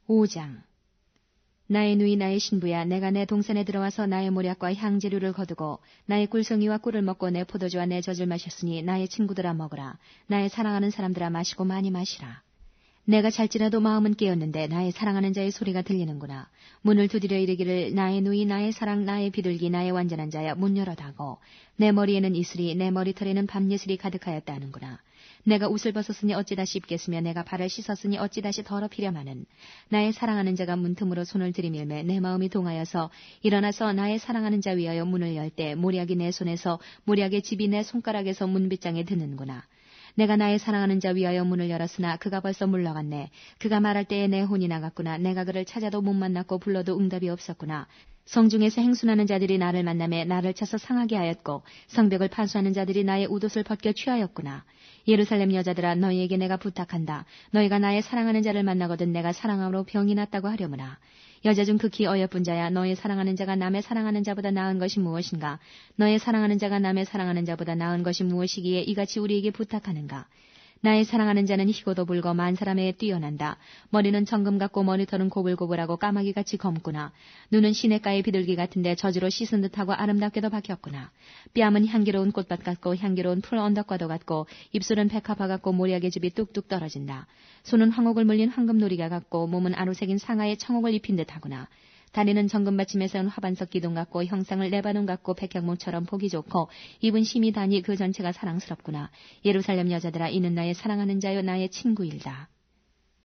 5장. 나의 누이 나의 신부야, 내가 내 동산에 들어와서 나의 모략과 향재료를 거두고 나의 꿀송이와 꿀을 먹고 내 포도주와 내 젖을 마셨으니 나의 친구들아 먹으라. 나의 사랑하는 사람들아 마시고 많이 마시라. 내가 잘지라도 마음은 깨었는데 나의 사랑하는 자의 소리가 들리는구나. 문을 두드려 이르기를 나의 누이 나의 사랑 나의 비둘기 나의 완전한 자야 문 열어다고. 내 머리에는 이슬이 내 머리털에는 밤예슬이 가득하였다 하는구나. 내가 옷을 벗었으니 어찌 다시 입겠으며 내가 발을 씻었으니 어찌 다시 더럽히려마는. 나의 사랑하는 자가 문틈으로 손을 들이밀매 내 마음이 동하여서 일어나서 나의 사랑하는 자 위하여 문을 열 때 모략이 내 손에서 모략의 집이 내 손가락에서 문빗장에 드는구나. 내가 나의 사랑하는 자 위하여 문을 열었으나 그가 벌써 물러갔네. 그가 말할 때에 내 혼이 나갔구나. 내가 그를 찾아도 못 만났고 불러도 응답이 없었구나. 성중에서 행순하는 자들이 나를 만나매 나를 쳐서 상하게 하였고 성벽을 파수하는 자들이 나의 웃옷을 벗겨 취하였구나. 예루살렘 여자들아 너희에게 내가 부탁한다. 너희가 나의 사랑하는 자를 만나거든 내가 사랑함으로 병이 났다고 하려무나. 여자 중 극히 어여쁜 자야 너의 사랑하는 자가 남의 사랑하는 자보다 나은 것이 무엇인가. 너의 사랑하는 자가 남의 사랑하는 자보다 나은 것이 무엇이기에 이같이 우리에게 부탁하는가. 나의 사랑하는 자는 희고도 불고 만사람에 뛰어난다. 머리는 정금 같고 머리털은 고불고불하고 까마귀같이 검구나. 눈은 시냇가의 비둘기 같은데 젖으로 씻은 듯하고 아름답게도 박혔구나. 뺨은 향기로운 꽃밭 같고 향기로운 풀 언덕과도 같고 입술은 백합화 같고 모략의 즙이 뚝뚝 떨어진다. 손은 황옥을 물린 황금놀이가 같고 몸은 아루색인 상아의 청옥을 입힌 듯하구나. 다리는 정금 받침에서 온 화반석 기둥 같고 형상을 레바논 같고 백향목처럼 보기 좋고 입은 심이 다니 그 전체가 사랑스럽구나. 예루살렘 여자들아 이는 나의 사랑하는 자요 나의 친구일다.